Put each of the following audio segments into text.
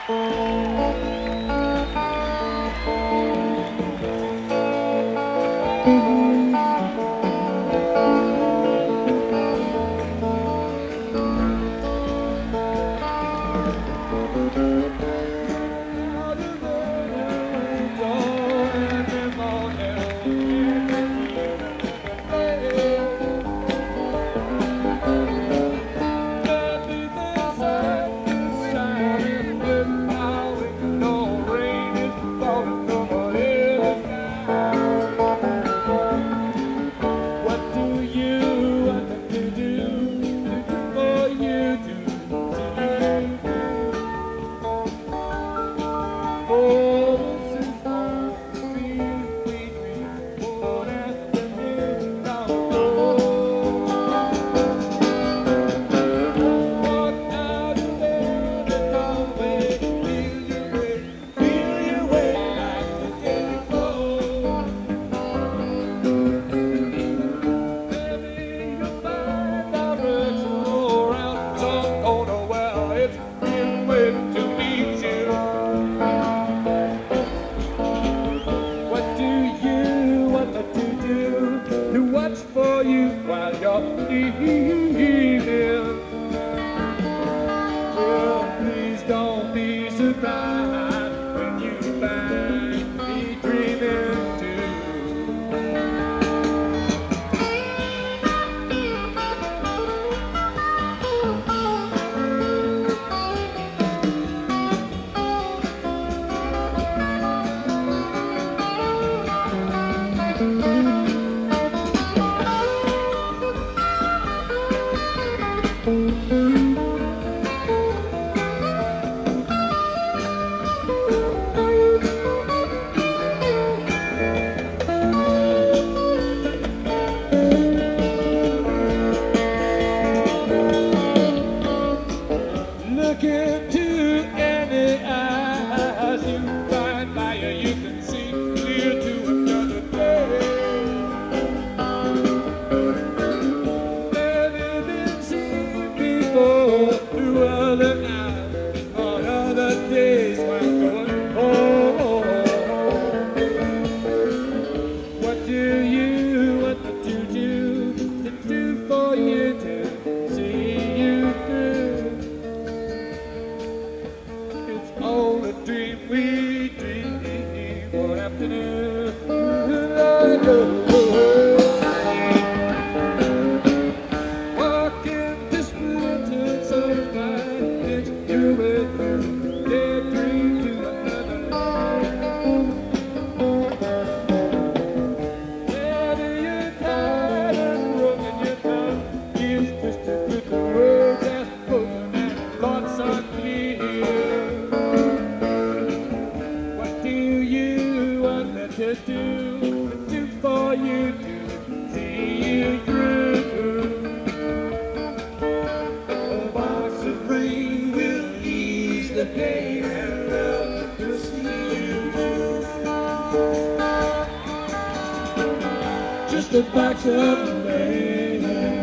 Just a box of rain,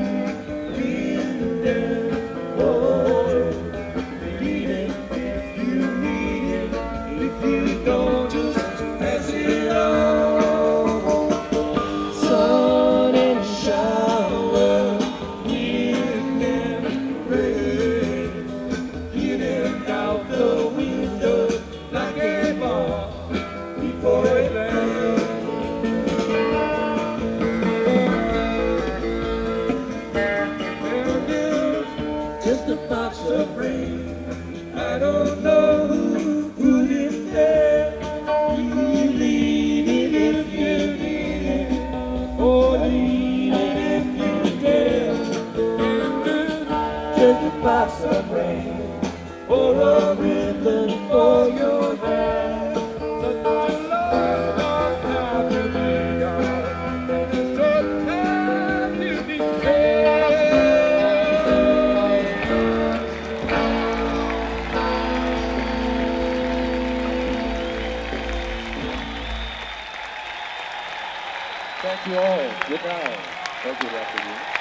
oh, need it if you need it. If you don't, just pass it on. Sun and shower, wind and rain, in out the window like a ball before it lands. Just a box of rain. I don't know who put it there. You leave it if you need it, or leave it if you dare. Just a box of rain, or a ribbon for your hair. Such a long time to be young, such time to be fair. Thank you all. Good night. Thank you, Dr. Yu.